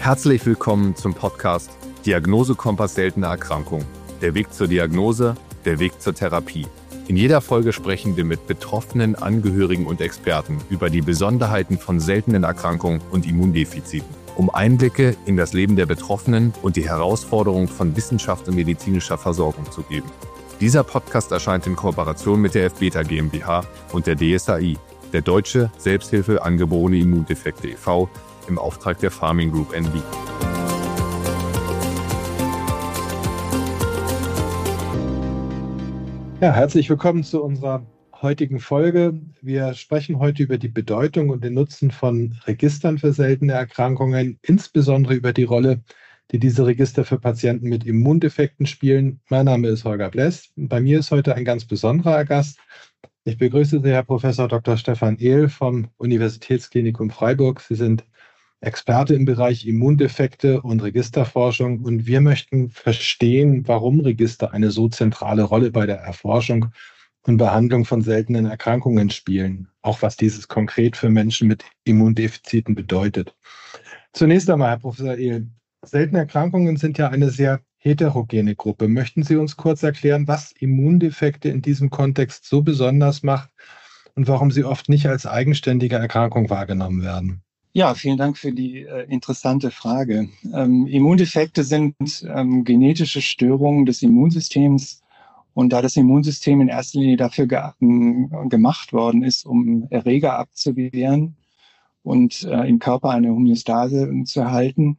Herzlich willkommen zum Podcast Diagnose-Kompass seltene Erkrankung. Der Weg zur Diagnose, der Weg zur Therapie. In jeder Folge sprechen wir mit Betroffenen, Angehörigen und Experten über die Besonderheiten von seltenen Erkrankungen und Immundefiziten, um Einblicke in das Leben der Betroffenen und die Herausforderungen von Wissenschaft und medizinischer Versorgung zu geben. Dieser Podcast erscheint in Kooperation mit der F-Beta GmbH und der DSAI, der Deutsche Selbsthilfe Angeborene Immundefekte e.V., im Auftrag der Pharming Group NV. Ja, herzlich willkommen zu unserer heutigen Folge. Wir sprechen heute über die Bedeutung und den Nutzen von Registern für seltene Erkrankungen, insbesondere über die Rolle, die diese Register für Patienten mit Immundefekten spielen. Mein Name ist Holger Bless. Bei mir ist heute ein ganz besonderer Gast. Ich begrüße Sie, Herr Professor Dr. Stefan Ehl vom Universitätsklinikum Freiburg. Sie sind Experte im Bereich Immundefekte und Registerforschung, und wir möchten verstehen, warum Register eine so zentrale Rolle bei der Erforschung und Behandlung von seltenen Erkrankungen spielen, auch was dieses konkret für Menschen mit Immundefiziten bedeutet. Zunächst einmal, Herr Professor Ehl, seltene Erkrankungen sind ja eine sehr heterogene Gruppe. Möchten Sie uns kurz erklären, was Immundefekte in diesem Kontext so besonders macht und warum sie oft nicht als eigenständige Erkrankung wahrgenommen werden? Ja, vielen Dank für die interessante Frage. Immundefekte sind genetische Störungen des Immunsystems. Und da das Immunsystem in erster Linie dafür gemacht worden ist, um Erreger abzuwehren und im Körper eine Homöostase zu erhalten,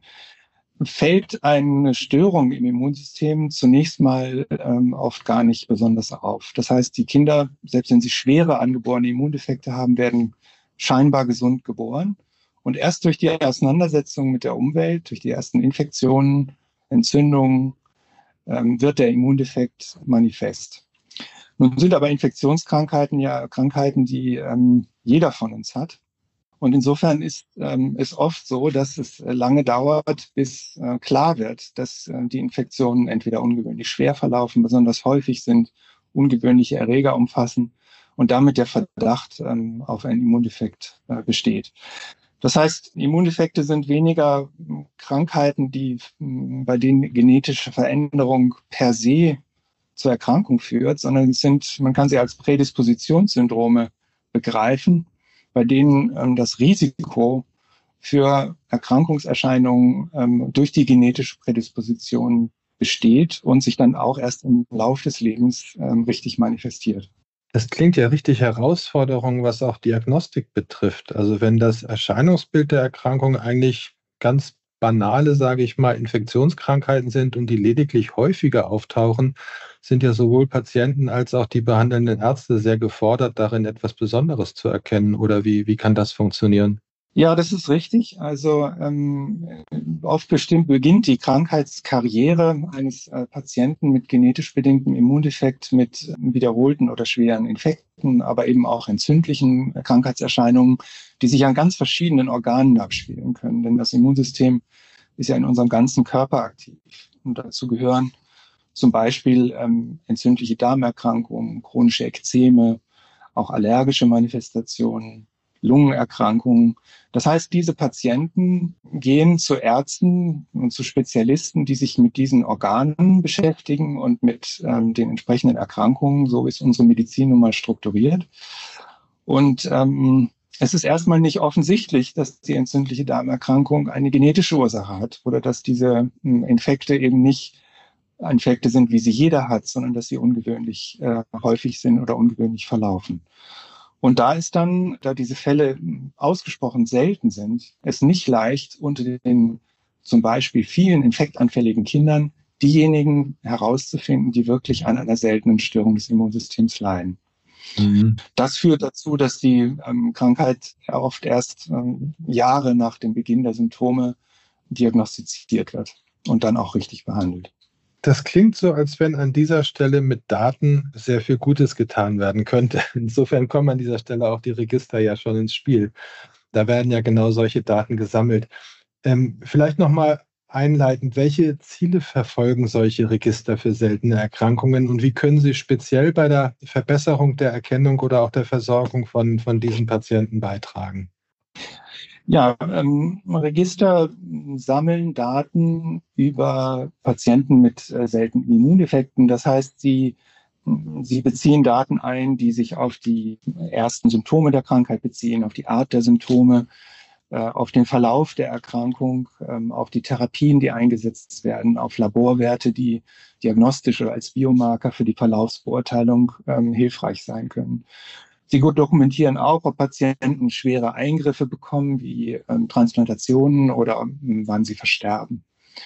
fällt eine Störung im Immunsystem zunächst mal oft gar nicht besonders auf. Das heißt, die Kinder, selbst wenn sie schwere angeborene Immundefekte haben, werden scheinbar gesund geboren. Und erst durch die Auseinandersetzung mit der Umwelt, durch die ersten Infektionen, Entzündungen, wird der Immundefekt manifest. Nun sind aber Infektionskrankheiten ja Krankheiten, die jeder von uns hat. Und insofern ist es oft so, dass es lange dauert, bis klar wird, dass die Infektionen entweder ungewöhnlich schwer verlaufen, besonders häufig sind, ungewöhnliche Erreger umfassen und damit der Verdacht auf einen Immundefekt besteht. Das heißt, Immundefekte sind weniger Krankheiten, bei denen genetische Veränderung per se zur Erkrankung führt, sondern man kann sie als Prädispositionssyndrome begreifen, bei denen das Risiko für Erkrankungserscheinungen durch die genetische Prädisposition besteht und sich dann auch erst im Laufe des Lebens richtig manifestiert. Das klingt ja richtig Herausforderung, was auch Diagnostik betrifft. Also wenn das Erscheinungsbild der Erkrankung eigentlich ganz banale, sage ich mal, Infektionskrankheiten sind und die lediglich häufiger auftauchen, sind ja sowohl Patienten als auch die behandelnden Ärzte sehr gefordert, darin etwas Besonderes zu erkennen. Oder wie kann das funktionieren? Ja, das ist richtig. Also oft beginnt die Krankheitskarriere eines Patienten mit genetisch bedingtem Immundefekt mit wiederholten oder schweren Infekten, aber eben auch entzündlichen Krankheitserscheinungen, die sich an ganz verschiedenen Organen abspielen können. Denn das Immunsystem ist ja in unserem ganzen Körper aktiv. Und dazu gehören zum Beispiel entzündliche Darmerkrankungen, chronische Ekzeme, auch allergische Manifestationen, Lungenerkrankungen. Das heißt, diese Patienten gehen zu Ärzten und zu Spezialisten, die sich mit diesen Organen beschäftigen und mit den entsprechenden Erkrankungen. So ist unsere Medizin nun mal strukturiert. Und es ist erstmal nicht offensichtlich, dass die entzündliche Darmerkrankung eine genetische Ursache hat oder dass diese Infekte eben nicht Infekte sind, wie sie jeder hat, sondern dass sie ungewöhnlich häufig sind oder ungewöhnlich verlaufen. Und da ist dann, da diese Fälle ausgesprochen selten sind, es nicht leicht, unter den zum Beispiel vielen infektanfälligen Kindern diejenigen herauszufinden, die wirklich an einer seltenen Störung des Immunsystems leiden. Mhm. Das führt dazu, dass die Krankheit oft erst Jahre nach dem Beginn der Symptome diagnostiziert wird und dann auch richtig behandelt. Das klingt so, als wenn an dieser Stelle mit Daten sehr viel Gutes getan werden könnte. Insofern kommen an dieser Stelle auch die Register ja schon ins Spiel. Da werden ja genau solche Daten gesammelt. Vielleicht nochmal einleitend, welche Ziele verfolgen solche Register für seltene Erkrankungen und wie können sie speziell bei der Verbesserung der Erkennung oder auch der Versorgung von diesen Patienten beitragen? Ja, Register sammeln Daten über Patienten mit seltenen Immundefekten. Das heißt, sie beziehen Daten ein, die sich auf die ersten Symptome der Krankheit beziehen, auf die Art der Symptome, auf den Verlauf der Erkrankung, auf die Therapien, die eingesetzt werden, auf Laborwerte, die diagnostisch oder als Biomarker für die Verlaufsbeurteilung hilfreich sein können. Sie dokumentieren auch, ob Patienten schwere Eingriffe bekommen, wie Transplantationen oder wann sie versterben.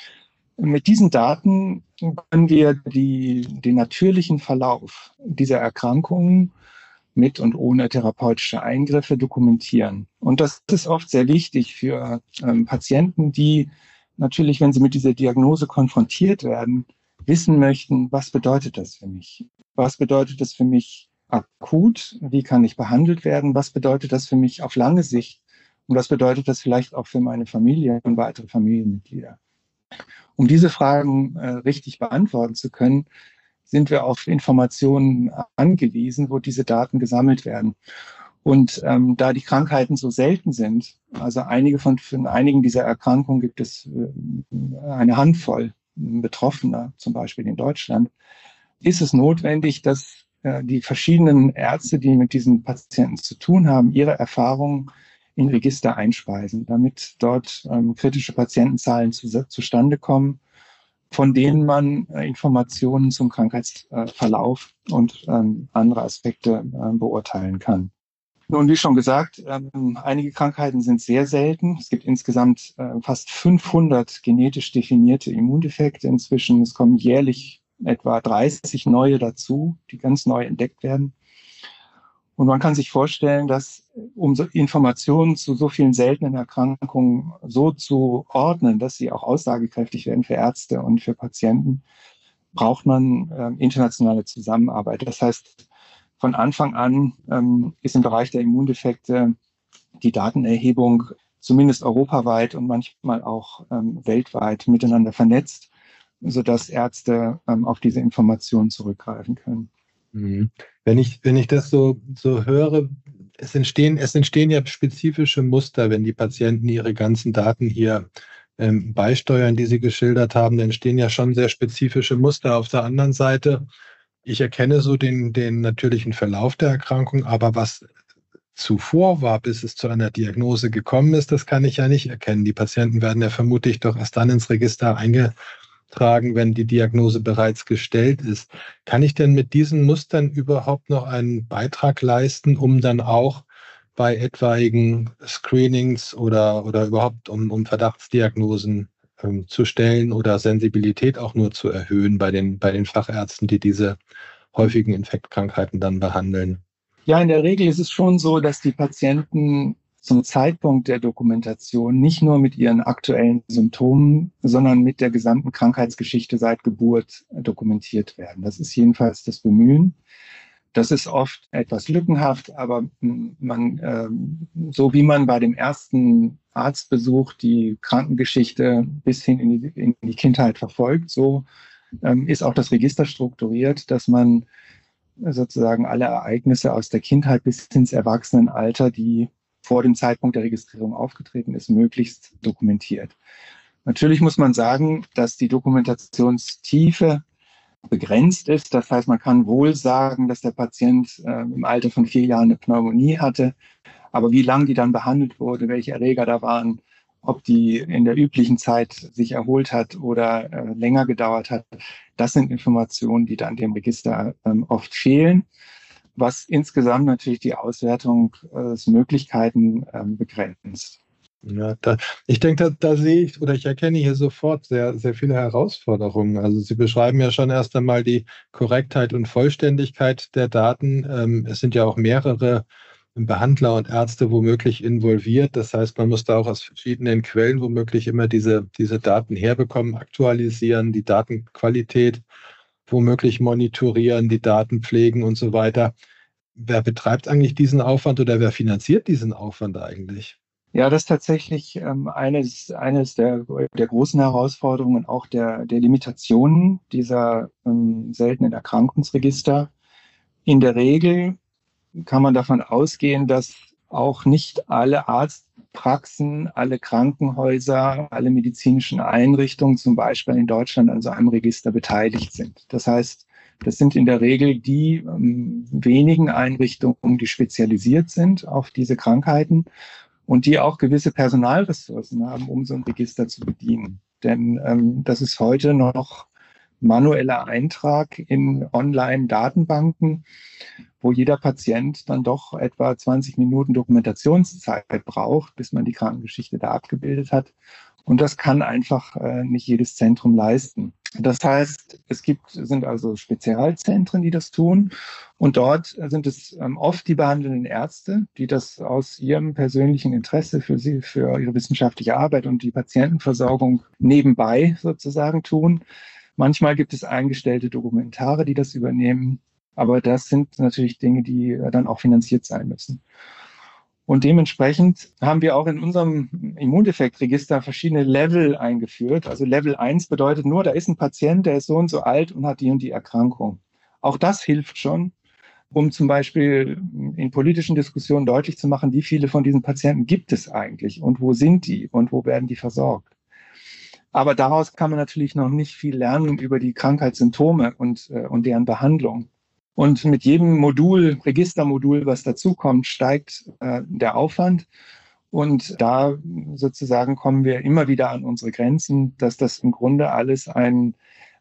Mit diesen Daten können wir den natürlichen Verlauf dieser Erkrankungen mit und ohne therapeutische Eingriffe dokumentieren. Und das ist oft sehr wichtig für Patienten, die natürlich, wenn sie mit dieser Diagnose konfrontiert werden, wissen möchten, was bedeutet das für mich? Was bedeutet das für mich akut? Wie kann ich behandelt werden? Was bedeutet das für mich auf lange Sicht? Und was bedeutet das vielleicht auch für meine Familie und weitere Familienmitglieder? Um diese Fragen richtig beantworten zu können, sind wir auf Informationen angewiesen, wo diese Daten gesammelt werden. Und da die Krankheiten so selten sind, also von einigen dieser Erkrankungen gibt es eine Handvoll Betroffener, zum Beispiel in Deutschland, ist es notwendig, dass die verschiedenen Ärzte, die mit diesen Patienten zu tun haben, ihre Erfahrungen in Register einspeisen, damit dort kritische Patientenzahlen zustande kommen, von denen man Informationen zum Krankheitsverlauf und andere Aspekte beurteilen kann. Nun, wie schon gesagt, einige Krankheiten sind sehr selten. Es gibt insgesamt fast 500 genetisch definierte Immundefekte inzwischen. Es kommen jährlich etwa 30 neue dazu, die ganz neu entdeckt werden. Und man kann sich vorstellen, dass um so Informationen zu so vielen seltenen Erkrankungen so zu ordnen, dass sie auch aussagekräftig werden für Ärzte und für Patienten, braucht man internationale Zusammenarbeit. Das heißt, von Anfang an ist im Bereich der Immundefekte die Datenerhebung zumindest europaweit und manchmal auch weltweit miteinander vernetzt, sodass Ärzte auf diese Informationen zurückgreifen können. Wenn ich das so höre, es entstehen ja spezifische Muster, wenn die Patienten ihre ganzen Daten hier beisteuern, die Sie geschildert haben, dann entstehen ja schon sehr spezifische Muster. Auf der anderen Seite, ich erkenne so den natürlichen Verlauf der Erkrankung, aber was zuvor war, bis es zu einer Diagnose gekommen ist, das kann ich ja nicht erkennen. Die Patienten werden ja vermutlich doch erst dann ins Register eingetragen, wenn die Diagnose bereits gestellt ist. Kann ich denn mit diesen Mustern überhaupt noch einen Beitrag leisten, um dann auch bei etwaigen Screenings oder überhaupt um Verdachtsdiagnosen zu stellen oder Sensibilität auch nur zu erhöhen bei den Fachärzten, die diese häufigen Infektkrankheiten dann behandeln? Ja, in der Regel ist es schon so, dass die Patienten zum Zeitpunkt der Dokumentation nicht nur mit ihren aktuellen Symptomen, sondern mit der gesamten Krankheitsgeschichte seit Geburt dokumentiert werden. Das ist jedenfalls das Bemühen. Das ist oft etwas lückenhaft, aber so wie man bei dem ersten Arztbesuch die Krankengeschichte bis hin in die Kindheit verfolgt, so ist auch das Register strukturiert, dass man sozusagen alle Ereignisse aus der Kindheit bis ins Erwachsenenalter, die vor dem Zeitpunkt der Registrierung aufgetreten ist, möglichst dokumentiert. Natürlich muss man sagen, dass die Dokumentationstiefe begrenzt ist. Das heißt, man kann wohl sagen, dass der Patient im Alter von 4 Jahren eine Pneumonie hatte. Aber wie lange die dann behandelt wurde, welche Erreger da waren, ob die in der üblichen Zeit sich erholt hat oder länger gedauert hat, das sind Informationen, die dann dem Register oft fehlen, was insgesamt natürlich die Auswertung des Möglichkeiten begrenzt. Ja, ich denke, da sehe ich oder ich erkenne hier sofort sehr, sehr viele Herausforderungen. Also Sie beschreiben ja schon erst einmal die Korrektheit und Vollständigkeit der Daten. Es sind ja auch mehrere Behandler und Ärzte womöglich involviert. Das heißt, man muss da auch aus verschiedenen Quellen womöglich immer diese Daten herbekommen, aktualisieren, die Datenqualität womöglich monitorieren, die Daten pflegen und so weiter. Wer betreibt eigentlich diesen Aufwand oder wer finanziert diesen Aufwand eigentlich? Ja, das ist tatsächlich eines der großen Herausforderungen, auch der Limitationen dieser seltenen Erkrankungsregister. In der Regel kann man davon ausgehen, dass auch nicht alle Praxen, alle Krankenhäuser, alle medizinischen Einrichtungen zum Beispiel in Deutschland an so einem Register beteiligt sind. Das heißt, das sind in der Regel die wenigen Einrichtungen, die spezialisiert sind auf diese Krankheiten und die auch gewisse Personalressourcen haben, um so ein Register zu bedienen. Denn das ist heute noch manueller Eintrag in Online-Datenbanken, wo jeder Patient dann doch etwa 20 Minuten Dokumentationszeit braucht, bis man die Krankengeschichte da abgebildet hat. Und das kann einfach nicht jedes Zentrum leisten. Das heißt, sind also Spezialzentren, die das tun. Und dort sind es oft die behandelnden Ärzte, die das aus ihrem persönlichen Interesse für ihre wissenschaftliche Arbeit und die Patientenversorgung nebenbei sozusagen tun. Manchmal gibt es eingestellte Dokumentare, die das übernehmen. Aber das sind natürlich Dinge, die dann auch finanziert sein müssen. Und dementsprechend haben wir auch in unserem Immundefektregister verschiedene Level eingeführt. Also Level 1 bedeutet nur, da ist ein Patient, der ist so und so alt und hat die und die Erkrankung. Auch das hilft schon, um zum Beispiel in politischen Diskussionen deutlich zu machen, wie viele von diesen Patienten gibt es eigentlich und wo sind die und wo werden die versorgt. Aber daraus kann man natürlich noch nicht viel lernen über die Krankheitssymptome und deren Behandlung. Und mit jedem Registermodul, was dazukommt, steigt der Aufwand. Und da sozusagen kommen wir immer wieder an unsere Grenzen, dass das im Grunde alles eine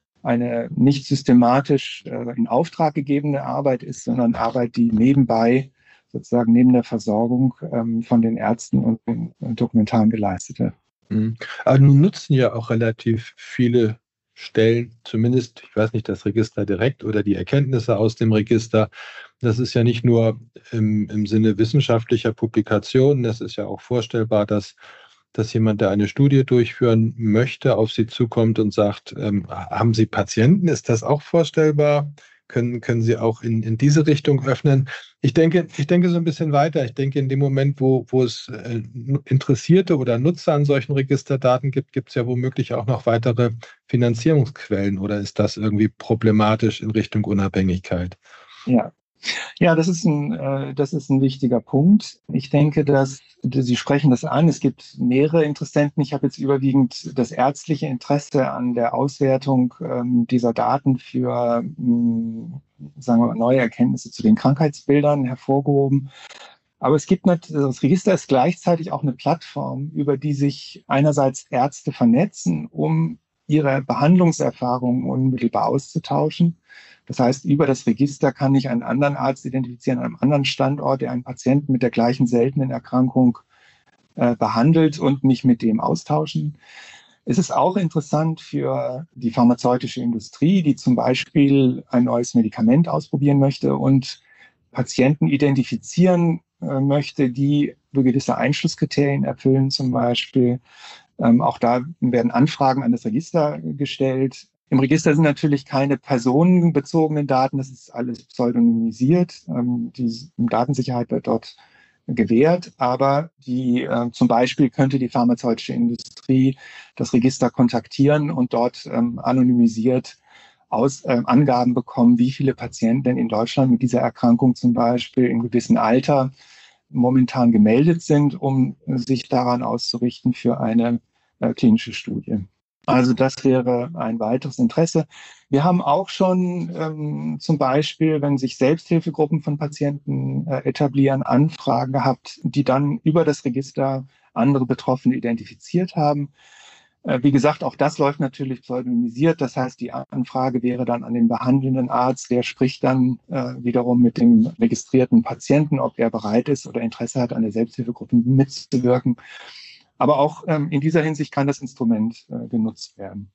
nicht systematisch in Auftrag gegebene Arbeit ist, sondern Arbeit, die nebenbei, sozusagen neben der Versorgung von den Ärzten und den Dokumentaren geleistet wird. Aber nun nutzen ja auch relativ viele Stellen, zumindest, ich weiß nicht, das Register direkt oder die Erkenntnisse aus dem Register. Das ist ja nicht nur im Sinne wissenschaftlicher Publikationen, das ist ja auch vorstellbar, dass jemand, der eine Studie durchführen möchte, auf Sie zukommt und sagt, haben Sie Patienten? Ist das auch vorstellbar? Können Sie auch in diese Richtung öffnen? Ich denke so ein bisschen weiter. Ich denke, in dem Moment, wo es Interessierte oder Nutzer an solchen Registerdaten gibt, gibt es ja womöglich auch noch weitere Finanzierungsquellen. Oder ist das irgendwie problematisch in Richtung Unabhängigkeit? Ja, das ist ein wichtiger Punkt. Ich denke, dass Sie sprechen das an. Es gibt mehrere Interessenten. Ich habe jetzt überwiegend das ärztliche Interesse an der Auswertung dieser Daten für, sagen wir mal, neue Erkenntnisse zu den Krankheitsbildern hervorgehoben. Aber das Register ist gleichzeitig auch eine Plattform, über die sich einerseits Ärzte vernetzen, um ihre Behandlungserfahrungen unmittelbar auszutauschen. Das heißt, über das Register kann ich einen anderen Arzt identifizieren, an einem anderen Standort, der einen Patienten mit der gleichen seltenen Erkrankung behandelt und mich mit dem austauschen. Es ist auch interessant für die pharmazeutische Industrie, die zum Beispiel ein neues Medikament ausprobieren möchte und Patienten identifizieren möchte, die gewisse Einschlusskriterien erfüllen, zum Beispiel. Auch da werden Anfragen an das Register gestellt. Im Register sind natürlich keine personenbezogenen Daten, das ist alles pseudonymisiert. Die Datensicherheit wird dort gewährt, aber zum Beispiel könnte die pharmazeutische Industrie das Register kontaktieren und dort anonymisiert Angaben bekommen, wie viele Patienten denn in Deutschland mit dieser Erkrankung zum Beispiel im gewissen Alter momentan gemeldet sind, um sich daran auszurichten für eine klinische Studie. Also das wäre ein weiteres Interesse. Wir haben auch schon zum Beispiel, wenn sich Selbsthilfegruppen von Patienten etablieren, Anfragen gehabt, die dann über das Register andere Betroffene identifiziert haben. Wie gesagt, auch das läuft natürlich pseudonymisiert. Das heißt, die Anfrage wäre dann an den behandelnden Arzt. Der spricht dann wiederum mit dem registrierten Patienten, ob er bereit ist oder Interesse hat, an der Selbsthilfegruppe mitzuwirken. Aber auch in dieser Hinsicht kann das Instrument genutzt werden.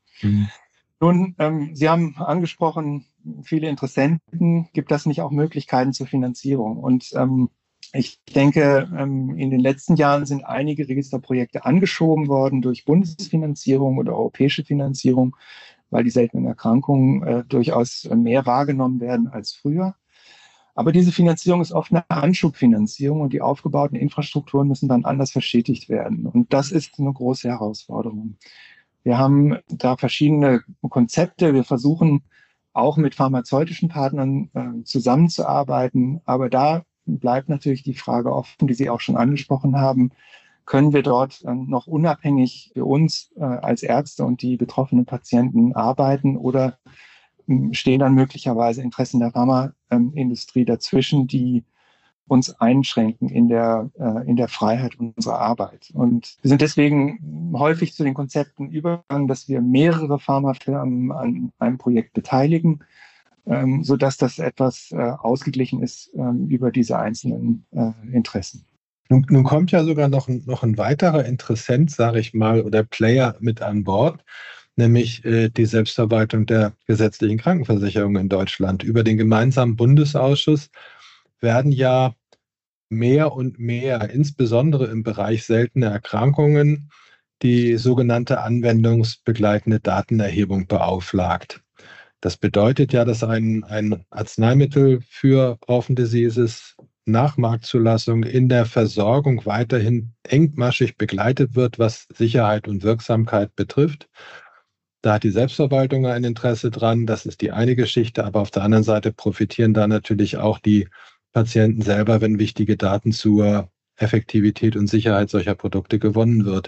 Nun, Sie haben angesprochen, viele Interessenten. Gibt das nicht auch Möglichkeiten zur Finanzierung? Und ich denke, in den letzten Jahren sind einige Registerprojekte angeschoben worden durch Bundesfinanzierung oder europäische Finanzierung, weil die seltenen Erkrankungen durchaus mehr wahrgenommen werden als früher. Aber diese Finanzierung ist oft eine Anschubfinanzierung und die aufgebauten Infrastrukturen müssen dann anders verstetigt werden. Und das ist eine große Herausforderung. Wir haben da verschiedene Konzepte. Wir versuchen auch mit pharmazeutischen Partnern zusammenzuarbeiten. Aber da bleibt natürlich die Frage offen, die Sie auch schon angesprochen haben. können wir dort noch unabhängig für uns als Ärzte und die betroffenen Patienten arbeiten oder stehen dann möglicherweise Interessen der Pharmaindustrie dazwischen, die uns einschränken in der Freiheit unserer Arbeit. Und wir sind deswegen häufig zu den Konzepten übergegangen, dass wir mehrere Pharmafirmen an einem Projekt beteiligen, sodass das etwas ausgeglichen ist über diese einzelnen Interessen. Nun kommt ja sogar noch ein weiterer Interessent, sage ich mal, oder Player mit an Bord, nämlich die Selbstverwaltung der gesetzlichen Krankenversicherung in Deutschland. Über den gemeinsamen Bundesausschuss werden ja mehr und mehr, insbesondere im Bereich seltene Erkrankungen, die sogenannte anwendungsbegleitende Datenerhebung beauflagt. Das bedeutet ja, dass ein Arzneimittel für Orphan Diseases nach Marktzulassung in der Versorgung weiterhin engmaschig begleitet wird, was Sicherheit und Wirksamkeit betrifft. Da hat die Selbstverwaltung ein Interesse dran, das ist die eine Geschichte, aber auf der anderen Seite profitieren da natürlich auch die Patienten selber, wenn wichtige Daten zur Effektivität und Sicherheit solcher Produkte gewonnen wird.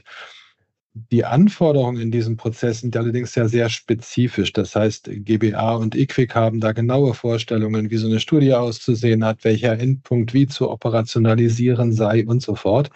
Die Anforderungen in diesem Prozess sind allerdings ja sehr spezifisch. Das heißt, GBA und IQWiC haben da genaue Vorstellungen, wie so eine Studie auszusehen hat, welcher Endpunkt wie zu operationalisieren sei und so fort.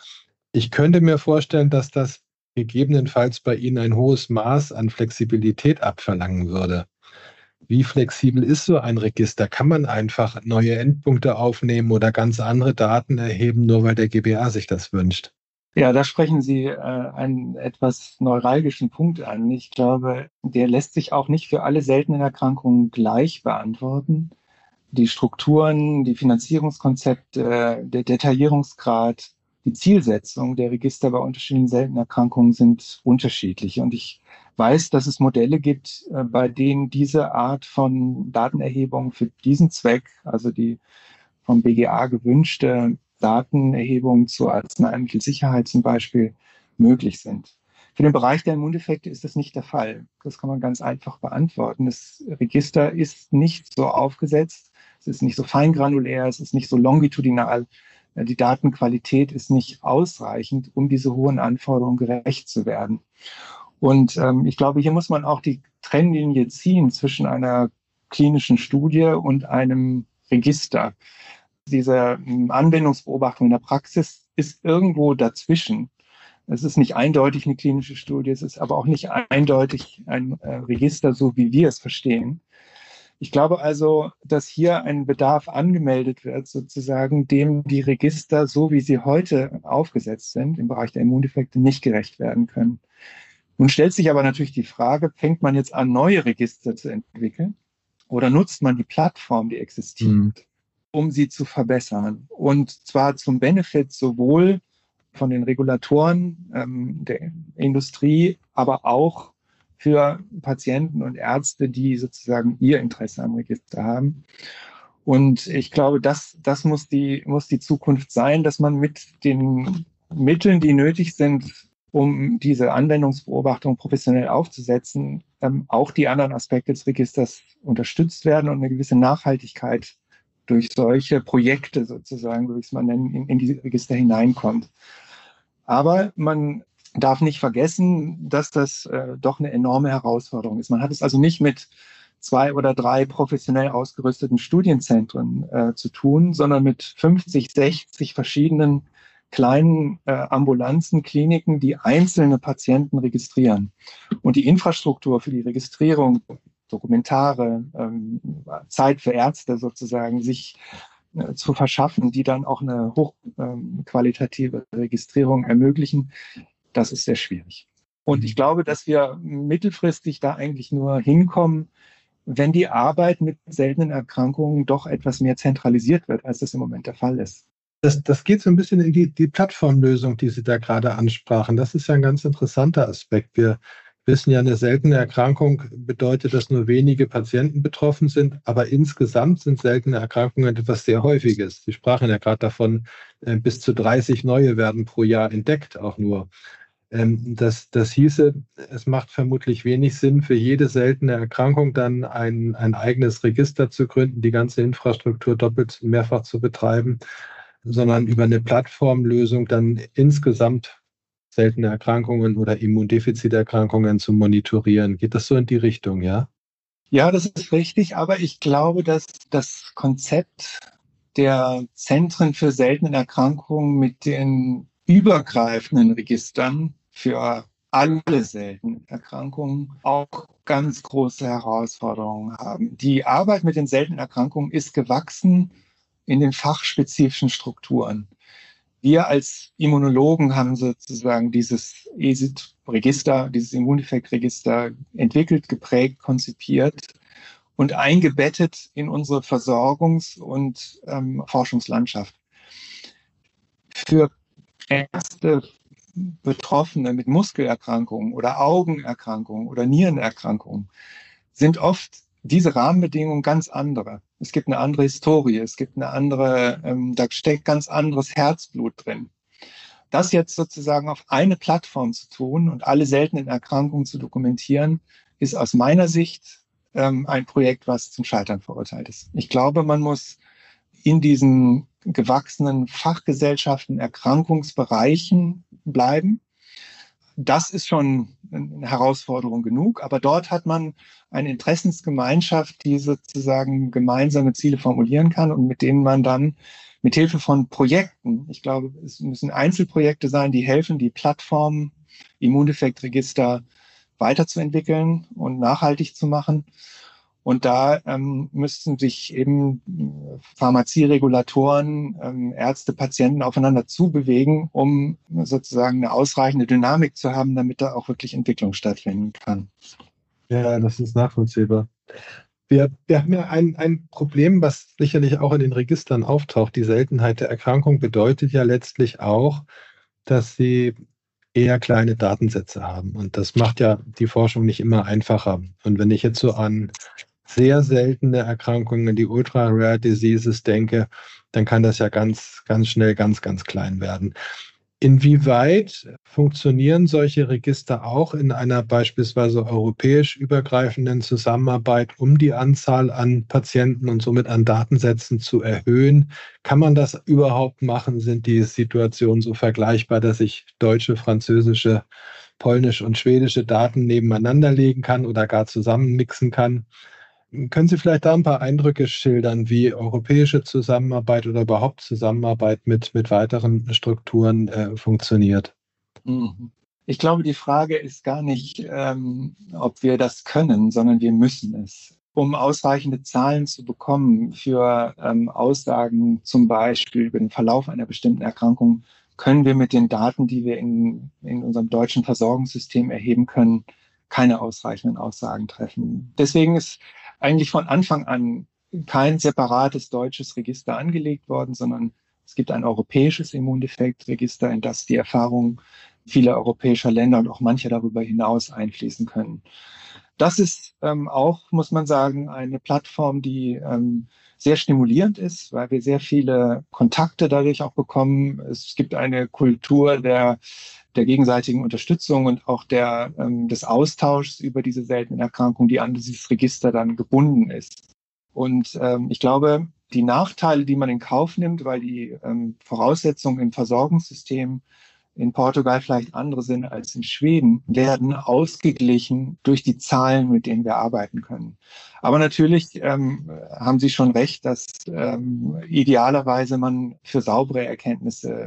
Ich könnte mir vorstellen, dass das gegebenenfalls bei Ihnen ein hohes Maß an Flexibilität abverlangen würde. Wie flexibel ist so ein Register? Kann man einfach neue Endpunkte aufnehmen oder ganz andere Daten erheben, nur weil der GBA sich das wünscht? Ja, da sprechen Sie einen etwas neuralgischen Punkt an. Ich glaube, der lässt sich auch nicht für alle seltenen Erkrankungen gleich beantworten. Die Strukturen, die Finanzierungskonzepte, der Detaillierungsgrad, die Zielsetzung der Register bei unterschiedlichen seltenen Erkrankungen sind unterschiedlich. Und ich weiß, dass es Modelle gibt, bei denen diese Art von Datenerhebung für diesen Zweck, also die vom BGA gewünschte Datenerhebung zur Arzneimittelsicherheit zum Beispiel, möglich sind. Für den Bereich der Immundefekte ist das nicht der Fall. Das kann man ganz einfach beantworten. Das Register ist nicht so aufgesetzt, es ist nicht so feingranulär, es ist nicht so longitudinal. Die Datenqualität ist nicht ausreichend, um diese hohen Anforderungen gerecht zu werden. Und ich glaube, hier muss man auch die Trennlinie ziehen zwischen einer klinischen Studie und einem Register. Diese Anwendungsbeobachtung in der Praxis ist irgendwo dazwischen. Es ist nicht eindeutig eine klinische Studie, es ist aber auch nicht eindeutig ein Register, so wie wir es verstehen. Ich glaube also, dass hier ein Bedarf angemeldet wird, sozusagen, dem die Register, so wie sie heute aufgesetzt sind, im Bereich der Immundefekte, nicht gerecht werden können. Nun stellt sich aber natürlich die Frage, fängt man jetzt an, neue Register zu entwickeln oder nutzt man die Plattform, die existiert, um sie zu verbessern? Und zwar zum Benefit sowohl von den Regulatoren der Industrie, aber auch für Patienten und Ärzte, die sozusagen ihr Interesse am Register haben. Und ich glaube, das muss die Zukunft sein, dass man mit den Mitteln, die nötig sind, um diese Anwendungsbeobachtung professionell aufzusetzen, auch die anderen Aspekte des Registers unterstützt werden und eine gewisse Nachhaltigkeit durch solche Projekte sozusagen, würde ich es mal nennen, in diese Register hineinkommt. Aber man darf nicht vergessen, dass das doch eine enorme Herausforderung ist. Man hat es also nicht mit 2 oder 3 professionell ausgerüsteten Studienzentren zu tun, sondern mit 50, 60 verschiedenen kleinen Ambulanzen, Kliniken, die einzelne Patienten registrieren. Und die Infrastruktur für die Registrierung, Dokumentare, Zeit für Ärzte sozusagen, sich zu verschaffen, die dann auch eine hochqualitative Registrierung ermöglichen, das ist sehr schwierig. Und ich glaube, dass wir mittelfristig da eigentlich nur hinkommen, wenn die Arbeit mit seltenen Erkrankungen doch etwas mehr zentralisiert wird, als das im Moment der Fall ist. Das geht so ein bisschen in die Plattformlösung, die Sie da gerade ansprachen. Das ist ja ein ganz interessanter Aspekt. Wir wissen ja, eine seltene Erkrankung bedeutet, dass nur wenige Patienten betroffen sind, aber insgesamt sind seltene Erkrankungen etwas sehr Häufiges. Sie sprachen ja gerade davon, bis zu 30 neue werden pro Jahr entdeckt, auch nur. Das hieße, es macht vermutlich wenig Sinn, für jede seltene Erkrankung dann ein eigenes Register zu gründen, die ganze Infrastruktur doppelt mehrfach zu betreiben. sondern über eine Plattformlösung dann insgesamt seltene Erkrankungen oder Immundefiziterkrankungen zu monitorieren. Geht das so in die Richtung, ja? Ja, das ist richtig, aber ich glaube, dass das Konzept der Zentren für seltene Erkrankungen mit den übergreifenden Registern für alle seltenen Erkrankungen auch ganz große Herausforderungen haben. Die Arbeit mit den seltenen Erkrankungen ist gewachsen in den fachspezifischen Strukturen. Wir als Immunologen haben sozusagen dieses ESID-Register, dieses Immundefektregister entwickelt, geprägt, konzipiert und eingebettet in unsere Versorgungs- und Forschungslandschaft. Für erste Betroffene mit Muskelerkrankungen oder Augenerkrankungen oder Nierenerkrankungen sind oft diese Rahmenbedingungen ganz andere. Es gibt eine andere Historie, es gibt eine andere, da steckt ganz anderes Herzblut drin. Das jetzt sozusagen auf eine Plattform zu tun und alle seltenen Erkrankungen zu dokumentieren, ist aus meiner Sicht ein Projekt, was zum Scheitern verurteilt ist. Ich glaube, man muss in diesen gewachsenen Fachgesellschaften, Erkrankungsbereichen bleiben. Das ist schon eine Herausforderung genug, aber dort hat man eine Interessensgemeinschaft, die sozusagen gemeinsame Ziele formulieren kann und mit denen man dann mit Hilfe von Projekten, ich glaube, es müssen Einzelprojekte sein, die helfen, die Plattform Immundefektregister weiterzuentwickeln und nachhaltig zu machen. Und da müssten sich eben Pharmazieregulatoren, Ärzte, Patienten aufeinander zubewegen, um sozusagen eine ausreichende Dynamik zu haben, damit da auch wirklich Entwicklung stattfinden kann. Ja, das ist nachvollziehbar. Wir haben ja ein Problem, was sicherlich auch in den Registern auftaucht. Die Seltenheit der Erkrankung bedeutet ja letztlich auch, dass sie eher kleine Datensätze haben. Und das macht ja die Forschung nicht immer einfacher. Und wenn ich jetzt so an sehr seltene Erkrankungen, die Ultra-Rare Diseases denke, dann kann das ja ganz, ganz schnell ganz, ganz klein werden. Inwieweit funktionieren solche Register auch in einer beispielsweise europäisch übergreifenden Zusammenarbeit, um die Anzahl an Patienten und somit an Datensätzen zu erhöhen? Kann man das überhaupt machen? Sind die Situationen so vergleichbar, dass ich deutsche, französische, polnische und schwedische Daten nebeneinander legen kann oder gar zusammenmixen kann? Können Sie vielleicht da ein paar Eindrücke schildern, wie europäische Zusammenarbeit oder überhaupt Zusammenarbeit mit weiteren Strukturen funktioniert? Ich glaube, die Frage ist gar nicht, ob wir das können, sondern wir müssen es. Um ausreichende Zahlen zu bekommen für Aussagen zum Beispiel über den Verlauf einer bestimmten Erkrankung, können wir mit den Daten, die wir in unserem deutschen Versorgungssystem erheben können, keine ausreichenden Aussagen treffen. Deswegen ist eigentlich von Anfang an kein separates deutsches Register angelegt worden, sondern es gibt ein europäisches Immundefektregister, in das die Erfahrungen vieler europäischer Länder und auch mancher darüber hinaus einfließen können. Das ist auch, muss man sagen, eine Plattform, die sehr stimulierend ist, weil wir sehr viele Kontakte dadurch auch bekommen. Es gibt eine Kultur der gegenseitigen Unterstützung und auch des Austauschs über diese seltenen Erkrankungen, die an dieses Register dann gebunden ist. Und ich glaube, die Nachteile, die man in Kauf nimmt, weil die Voraussetzungen im Versorgungssystem in Portugal vielleicht andere sind als in Schweden, werden ausgeglichen durch die Zahlen, mit denen wir arbeiten können. Aber natürlich haben Sie schon recht, dass idealerweise man für saubere Erkenntnisse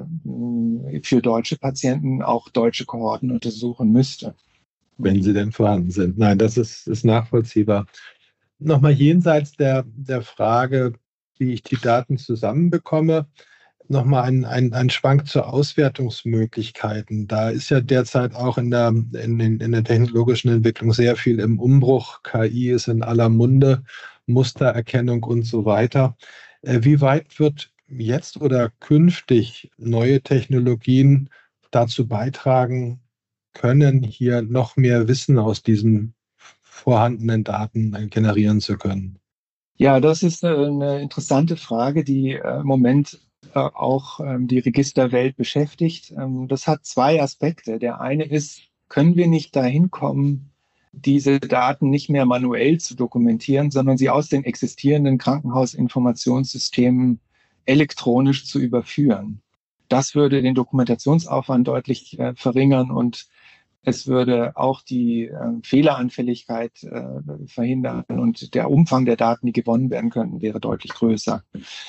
für deutsche Patienten auch deutsche Kohorten untersuchen müsste. Wenn sie denn vorhanden sind. Nein, das ist nachvollziehbar. Nochmal jenseits der Frage, wie ich die Daten zusammenbekomme, nochmal ein Schwank zu Auswertungsmöglichkeiten. Da ist ja derzeit auch in der technologischen Entwicklung sehr viel im Umbruch. KI ist in aller Munde, Mustererkennung und so weiter. Wie weit wird jetzt oder künftig neue Technologien dazu beitragen können, hier noch mehr Wissen aus diesen vorhandenen Daten generieren zu können? Ja, das ist eine interessante Frage, die im Moment auch die Registerwelt beschäftigt. Das hat zwei Aspekte. Der eine ist, können wir nicht dahin kommen, diese Daten nicht mehr manuell zu dokumentieren, sondern sie aus den existierenden Krankenhausinformationssystemen elektronisch zu überführen. Das würde den Dokumentationsaufwand deutlich verringern und es würde auch die Fehleranfälligkeit verhindern und der Umfang der Daten, die gewonnen werden könnten, wäre deutlich größer.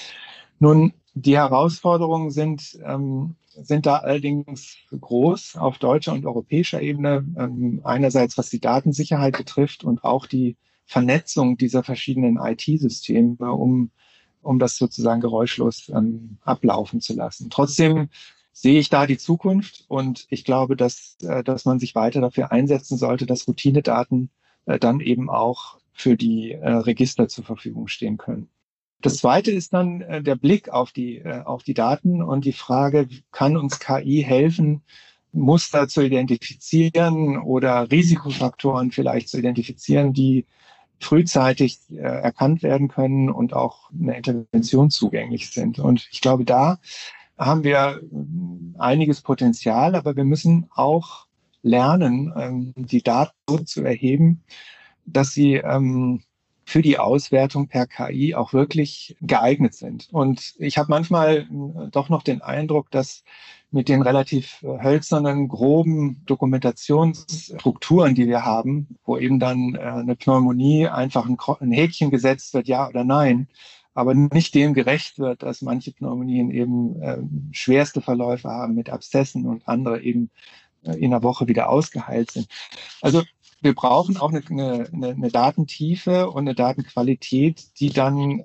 Nun, die Herausforderungen sind da allerdings groß auf deutscher und europäischer Ebene. Einerseits, was die Datensicherheit betrifft und auch die Vernetzung dieser verschiedenen IT-Systeme, um das sozusagen geräuschlos ablaufen zu lassen. Trotzdem sehe ich da die Zukunft und ich glaube, dass man sich weiter dafür einsetzen sollte, dass Routinedaten dann eben auch für die Register zur Verfügung stehen können. Das Zweite ist dann der Blick auf die Daten und die Frage, kann uns KI helfen, Muster zu identifizieren oder Risikofaktoren vielleicht zu identifizieren, die frühzeitig erkannt werden können und auch eine Intervention zugänglich sind. Und ich glaube, da haben wir einiges Potenzial, aber wir müssen auch lernen, die Daten so zu erheben, dass sie für die Auswertung per KI auch wirklich geeignet sind. Und ich habe manchmal doch noch den Eindruck, dass mit den relativ hölzernen, groben Dokumentationsstrukturen, die wir haben, wo eben dann eine Pneumonie einfach ein Häkchen gesetzt wird, ja oder nein, aber nicht dem gerecht wird, dass manche Pneumonien eben schwerste Verläufe haben mit Abszessen und andere eben in einer Woche wieder ausgeheilt sind. Also wir brauchen auch eine Datentiefe und eine Datenqualität, die dann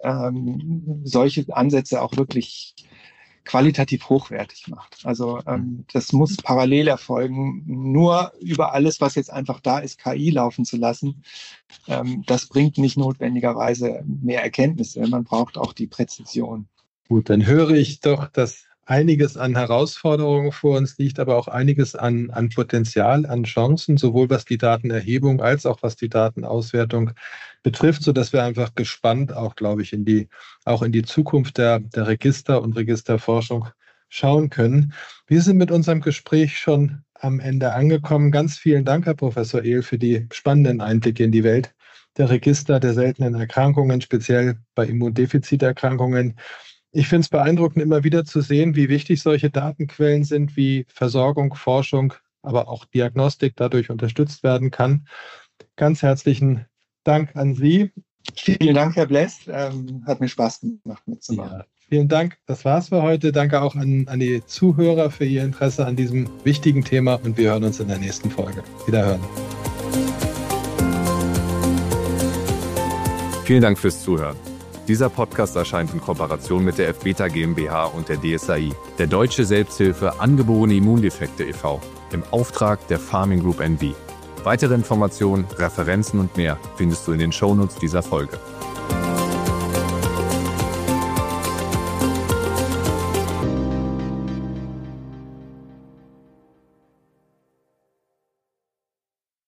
solche Ansätze auch wirklich qualitativ hochwertig macht. Also das muss parallel erfolgen. Nur über alles, was jetzt einfach da ist, KI laufen zu lassen, das bringt nicht notwendigerweise mehr Erkenntnisse. Man braucht auch die Präzision. Gut, dann höre ich doch, dass einiges an Herausforderungen vor uns liegt, aber auch einiges an Potenzial, an Chancen, sowohl was die Datenerhebung als auch was die Datenauswertung betrifft, sodass wir einfach gespannt auch, glaube ich, in die Zukunft der Register und Registerforschung schauen können. Wir sind mit unserem Gespräch schon am Ende angekommen. Ganz vielen Dank, Herr Professor Ehl, für die spannenden Einblicke in die Welt der Register der seltenen Erkrankungen, speziell bei Immundefiziterkrankungen. Ich finde es beeindruckend, immer wieder zu sehen, wie wichtig solche Datenquellen sind, wie Versorgung, Forschung, aber auch Diagnostik dadurch unterstützt werden kann. Ganz herzlichen Dank an Sie. Vielen Dank, Herr Bless. Hat mir Spaß gemacht, mitzumachen. Ja, vielen Dank. Das war's für heute. Danke auch an die Zuhörer für Ihr Interesse an diesem wichtigen Thema und wir hören uns in der nächsten Folge. Wiederhören. Vielen Dank fürs Zuhören. Dieser Podcast erscheint in Kooperation mit der F-Beta GmbH und der DSAI, der Deutsche Selbsthilfe Angeborene Immundefekte e.V., im Auftrag der Pharming Group NV. Weitere Informationen, Referenzen und mehr findest du in den Shownotes dieser Folge.